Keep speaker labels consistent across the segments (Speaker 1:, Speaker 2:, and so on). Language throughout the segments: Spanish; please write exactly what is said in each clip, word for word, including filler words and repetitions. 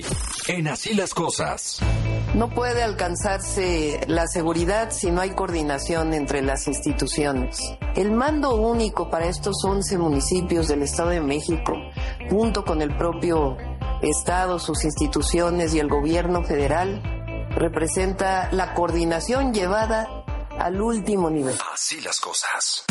Speaker 1: Hoy, en Así las Cosas.
Speaker 2: No puede alcanzarse la seguridad si no hay coordinación entre las instituciones. El mando único para estos once municipios del Estado de México, junto con el propio Estado, sus instituciones y el gobierno federal, representa la coordinación llevada al último nivel.
Speaker 1: Así las cosas.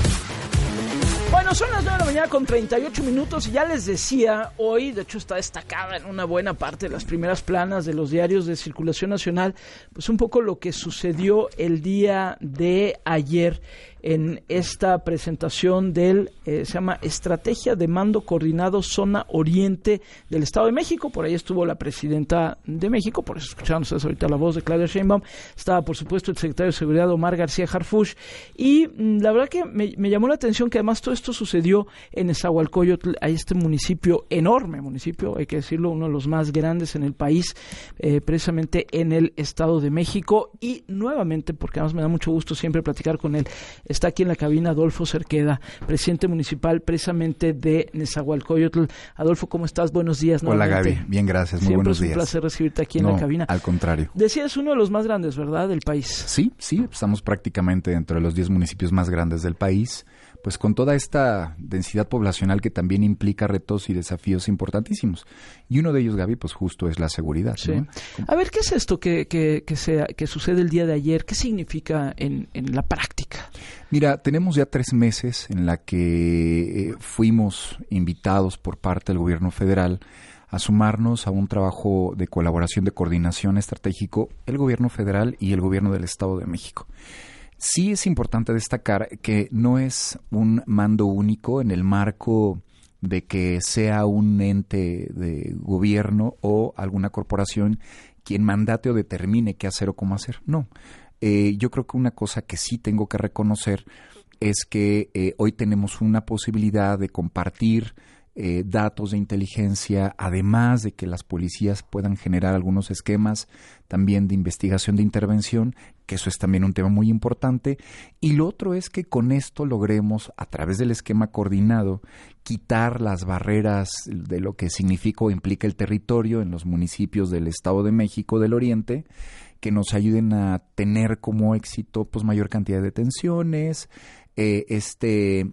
Speaker 3: Bueno, son las nueve de la mañana con treinta y ocho minutos y ya les decía, hoy de hecho está destacada en una buena parte de las primeras planas de los diarios de circulación nacional, pues un poco lo que sucedió el día de ayer en esta presentación del, eh, se llama Estrategia de Mando Coordinado Zona Oriente del Estado de México. Por ahí estuvo la presidenta de México, por eso escucharon ustedes ahorita la voz de Claudia Sheinbaum. Estaba, por supuesto, el secretario de Seguridad, Omar García Harfuch. Y mmm, la verdad que me, me llamó la atención que además todo esto sucedió en Nezahualcóyotl, a este municipio, enorme municipio, hay que decirlo, uno de los más grandes en el país, eh, precisamente en el Estado de México. Y nuevamente, porque además me da mucho gusto siempre platicar con él, está aquí en la cabina Adolfo Cerqueda, presidente municipal precisamente de Nezahualcóyotl. Adolfo, ¿cómo estás? Buenos días.
Speaker 4: Hola,
Speaker 3: nuevamente.
Speaker 4: Gaby. Bien, gracias. Muy
Speaker 3: Siempre
Speaker 4: buenos
Speaker 3: es un
Speaker 4: días.
Speaker 3: placer recibirte aquí en
Speaker 4: no,
Speaker 3: la cabina.
Speaker 4: Al contrario.
Speaker 3: Decía, es uno de los más grandes, ¿verdad?, del país.
Speaker 4: Sí, sí, estamos prácticamente dentro de los diez municipios más grandes del país, pues con toda esta densidad poblacional que también implica retos y desafíos importantísimos. Y uno de ellos, Gaby, pues justo es la seguridad.
Speaker 3: Sí.
Speaker 4: ¿no?
Speaker 3: A ver, ¿qué es esto que, que, que, sea, que sucede el día de ayer? ¿Qué significa en, en la práctica?
Speaker 4: Mira, tenemos ya tres meses en la que eh, fuimos invitados por parte del gobierno federal a sumarnos a un trabajo de colaboración, de coordinación estratégico, el gobierno federal y el gobierno del Estado de México. Sí es importante destacar que no es un mando único en el marco de que sea un ente de gobierno o alguna corporación quien mandate o determine qué hacer o cómo hacer. No. Eh, yo creo que una cosa que sí tengo que reconocer es que eh, hoy tenemos una posibilidad de compartir eh, datos de inteligencia, además de que las policías puedan generar algunos esquemas también de investigación, de intervención, que eso es también un tema muy importante. Y lo otro es que con esto logremos, a través del esquema coordinado, quitar las barreras de lo que significa o implica el territorio en los municipios del Estado de México del Oriente, que nos ayuden a tener como éxito pues mayor cantidad de detenciones, eh, este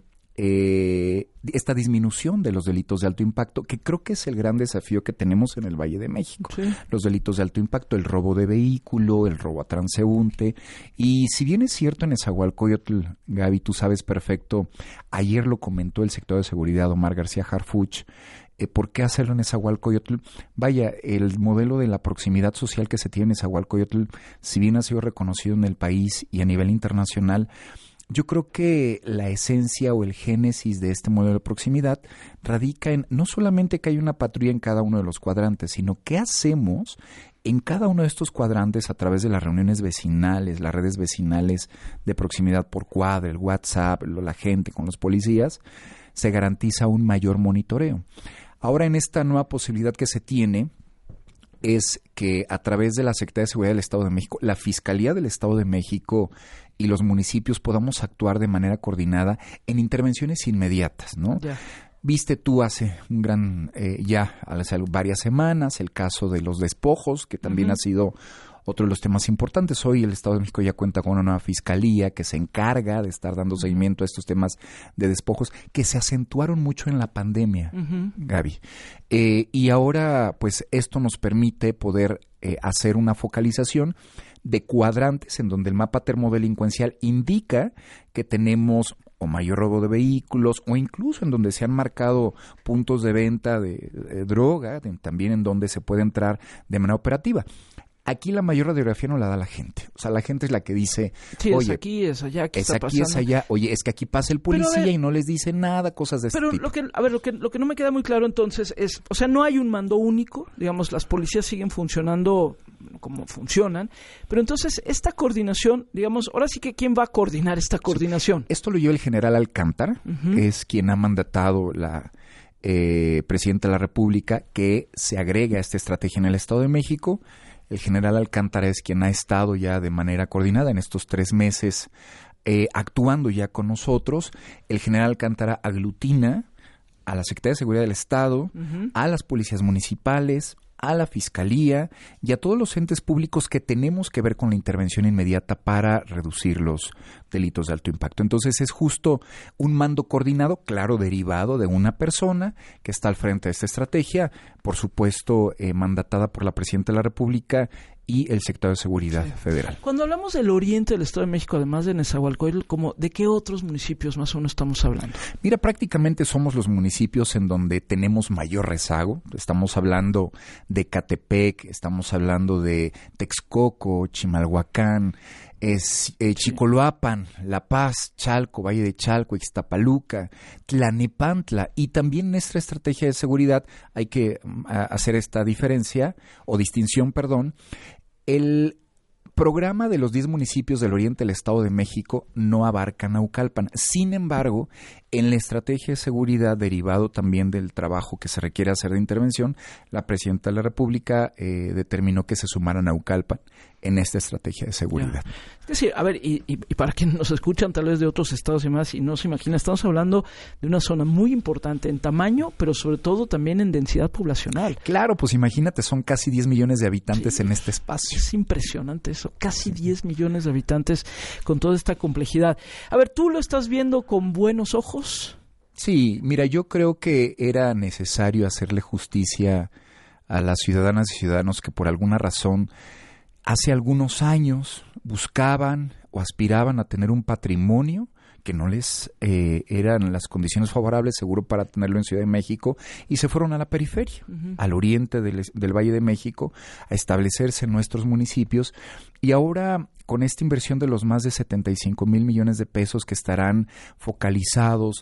Speaker 4: eh, esta disminución de los delitos de alto impacto, que creo que es el gran desafío que tenemos en el Valle de México. Sí. Los delitos de alto impacto, el robo de vehículo, el robo a transeúnte. Y si bien es cierto en Nezahualcóyotl, Gaby, tú sabes perfecto, ayer lo comentó el secretario de Seguridad, Omar García Harfuch, Eh, ¿por qué hacerlo en Nezahualcóyotl? Vaya, el modelo de la proximidad social que se tiene en Nezahualcóyotl, si bien ha sido reconocido en el país y a nivel internacional, yo creo que la esencia o el génesis de este modelo de proximidad radica en no solamente que hay una patrulla en cada uno de los cuadrantes, sino qué hacemos en cada uno de estos cuadrantes a través de las reuniones vecinales, las redes vecinales de proximidad por cuadra, el WhatsApp, la gente con los policías, se garantiza un mayor monitoreo. Ahora, en esta nueva posibilidad que se tiene, es que a través de la Secretaría de Seguridad del Estado de México, la Fiscalía del Estado de México y los municipios podamos actuar de manera coordinada en intervenciones inmediatas, ¿no? Yeah. Viste tú hace un gran, eh, ya hace varias semanas, el caso de los despojos, que también uh-huh. ha sido otro de los temas importantes. Hoy el Estado de México ya cuenta con una nueva fiscalía que se encarga de estar dando seguimiento a estos temas de despojos que se acentuaron mucho en la pandemia, uh-huh. Gaby. Eh, y ahora, pues, esto nos permite poder eh, hacer una focalización de cuadrantes en donde el mapa termodelincuencial indica que tenemos o mayor robo de vehículos, o incluso en donde se han marcado puntos de venta de, de droga, de, también en donde se puede entrar de manera operativa. Aquí la mayor radiografía no la da la gente. O sea, la gente es la que dice,
Speaker 3: sí,
Speaker 4: oye,
Speaker 3: es aquí, es allá, ¿qué
Speaker 4: es
Speaker 3: está
Speaker 4: aquí,
Speaker 3: pasando?
Speaker 4: es allá. Oye, es que aquí pasa el policía ver, y no les dice nada, cosas de ese
Speaker 3: pero
Speaker 4: tipo.
Speaker 3: Lo que, a ver, lo que, lo que no me queda muy claro entonces es, o sea, no hay un mando único, digamos, las policías siguen funcionando como funcionan, pero entonces esta coordinación, digamos, ahora sí que ¿quién va a coordinar esta coordinación?
Speaker 4: Sí. Esto lo lleva el general Alcántara, uh-huh. que es quien ha mandatado la eh, presidenta de la República que se agregue a esta estrategia en el Estado de México. El general Alcántara es quien ha estado ya de manera coordinada en estos tres meses eh, actuando ya con nosotros. El general Alcántara aglutina a la Secretaría de Seguridad del Estado, uh-huh. a las policías municipales, a la Fiscalía y a todos los entes públicos que tenemos que ver con la intervención inmediata para reducir los delitos de alto impacto. Entonces es justo un mando coordinado, claro, derivado de una persona que está al frente de esta estrategia, por supuesto eh, mandatada por la Presidenta de la República y el sector de Seguridad sí. Federal.
Speaker 3: Cuando hablamos del oriente del Estado de México, además de Nezahualcóyotl, ¿cómo, ¿de qué otros municipios más o menos estamos hablando?
Speaker 4: Mira, prácticamente somos los municipios en donde tenemos mayor rezago. Estamos hablando de Catepec, estamos hablando de Texcoco, Chimalhuacán, es, eh, Chicoloapan, La Paz, Chalco, Valle de Chalco, Ixtapaluca, Tlanepantla, y también nuestra estrategia de seguridad, hay que uh, hacer esta diferencia, o distinción, perdón. El programa de los diez municipios del oriente del Estado de México no abarca Naucalpan. Sin embargo, en la estrategia de seguridad, derivado también del trabajo que se requiere hacer de intervención, la Presidenta de la República eh, determinó que se sumara Naucalpan en esta estrategia de seguridad.
Speaker 3: Ya. Es decir, a ver, y, y, y para quienes nos escuchan tal vez de otros estados y más, y no se imagina, estamos hablando de una zona muy importante en tamaño, pero sobre todo también en densidad poblacional.
Speaker 4: Claro, pues imagínate, son casi diez millones de habitantes sí, en este espacio.
Speaker 3: Es impresionante eso, casi diez millones de habitantes con toda esta complejidad. A ver, ¿tú lo estás viendo con buenos ojos?
Speaker 4: Sí, mira, yo creo que era necesario hacerle justicia a las ciudadanas y ciudadanos que por alguna razón hace algunos años buscaban o aspiraban a tener un patrimonio que no les eh, eran las condiciones favorables, seguro para tenerlo en Ciudad de México, y se fueron a la periferia, uh-huh. al oriente del, del Valle de México, a establecerse en nuestros municipios, y ahora con esta inversión de los más de setenta y cinco mil millones de pesos que estarán focalizados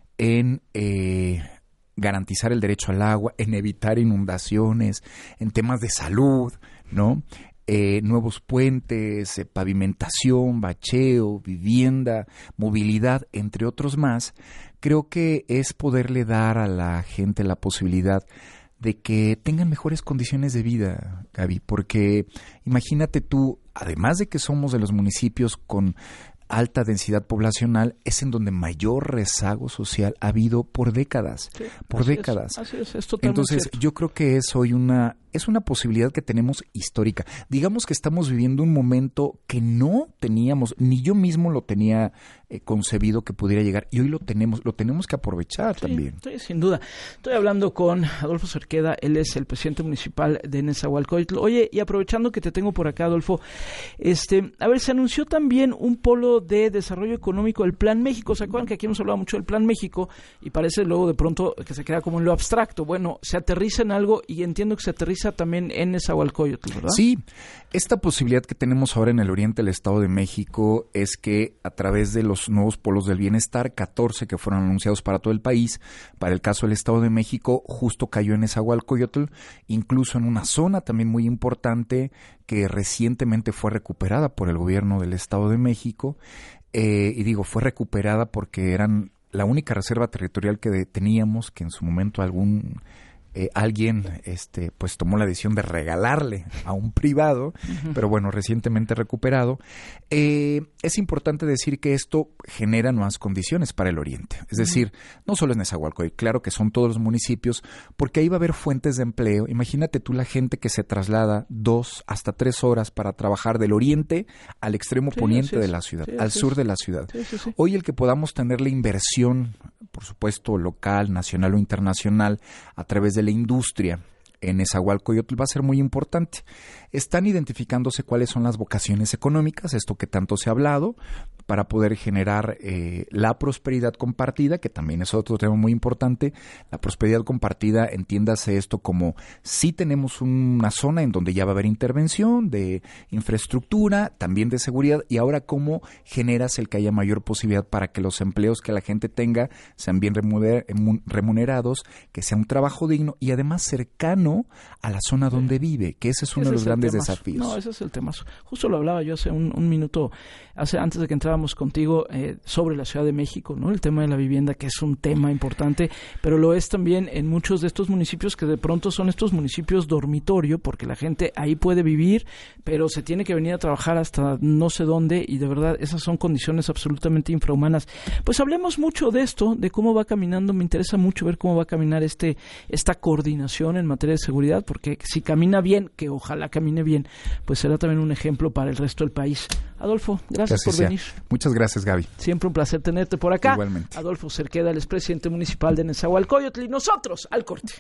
Speaker 4: en eh, garantizar el derecho al agua, en evitar inundaciones, en temas de salud, ¿no? Eh, nuevos puentes, eh, pavimentación, bacheo, vivienda, movilidad, entre otros más, creo que es poderle dar a la gente la posibilidad de que tengan mejores condiciones de vida, Gaby, porque imagínate tú, además de que somos de los municipios con alta densidad poblacional, es en donde mayor rezago social ha habido por décadas, sí, por así décadas.
Speaker 3: Es, así es, es totalmente
Speaker 4: Entonces,
Speaker 3: cierto.
Speaker 4: Yo creo que es hoy una es una posibilidad que tenemos histórica. Digamos que estamos viviendo un momento que no teníamos, ni yo mismo lo tenía eh, concebido que pudiera llegar, y hoy lo tenemos, lo tenemos que aprovechar
Speaker 3: sí,
Speaker 4: también.
Speaker 3: Sí, sin duda. Estoy hablando con Adolfo Cerqueda, él es el presidente municipal de Nezahualcóyotl. Oye, y aprovechando que te tengo por acá, Adolfo, este, a ver, se anunció también un polo de desarrollo económico del Plan México. ¿Se acuerdan que aquí hemos hablado mucho del Plan México y parece luego de pronto que se queda como en lo abstracto? Bueno, se aterriza en algo y entiendo que se aterriza también en Nezahualcóyotl, ¿verdad?
Speaker 4: Sí, esta posibilidad que tenemos ahora en el oriente del Estado de México es que a través de los nuevos polos del bienestar, catorce que fueron anunciados para todo el país, para el caso del Estado de México, justo cayó en Nezahualcóyotl, incluso en una zona también muy importante que recientemente fue recuperada por el gobierno del Estado de México, eh, y digo, fue recuperada porque eran la única reserva territorial que teníamos, que en su momento algún... Eh, alguien este pues tomó la decisión de regalarle a un privado, uh-huh. pero bueno, recientemente recuperado. Eh, es importante decir que esto genera nuevas condiciones para el oriente. Es uh-huh. decir, no solo es Nezahualcóyotl, claro que son todos los municipios, porque ahí va a haber fuentes de empleo. Imagínate tú la gente que se traslada dos hasta tres horas para trabajar del oriente al extremo sí, poniente de la ciudad, sí, al sur es. de la ciudad.
Speaker 3: Sí, sí, sí.
Speaker 4: Hoy el que podamos tener la inversión, por supuesto, local, nacional o internacional, a través de la industria en Nezahualcóyotl va a ser muy importante. Están identificándose cuáles son las vocaciones económicas, esto que tanto se ha hablado, para poder generar eh, la prosperidad compartida, que también es otro tema muy importante. La prosperidad compartida, entiéndase esto como si tenemos una zona en donde ya va a haber intervención de infraestructura, también de seguridad, y ahora cómo generas el que haya mayor posibilidad para que los empleos que la gente tenga sean bien remunerados, que sea un trabajo digno y además cercano a la zona sí. donde vive, que ese es uno ese de los grandes temazo. desafíos.
Speaker 3: No, ese es el tema. Justo lo hablaba yo hace un, un minuto, hace antes de que entráramos contigo eh, sobre la Ciudad de México, ¿no? El tema de la vivienda, que es un tema importante, pero lo es también en muchos de estos municipios que de pronto son estos municipios dormitorio, porque la gente ahí puede vivir, pero se tiene que venir a trabajar hasta no sé dónde, y de verdad esas son condiciones absolutamente infrahumanas. Pues hablemos mucho de esto, de cómo va caminando. Me interesa mucho ver cómo va a caminar este esta coordinación en materia de seguridad, porque si camina bien, que ojalá camine bien, pues será también un ejemplo para el resto del país. Adolfo, gracias por
Speaker 4: sea.
Speaker 3: venir.
Speaker 4: Muchas gracias, Gaby.
Speaker 3: Siempre un placer tenerte por acá.
Speaker 4: Igualmente.
Speaker 3: Adolfo Cerqueda, el expresidente municipal de Nezahualcóyotl, y nosotros al corte.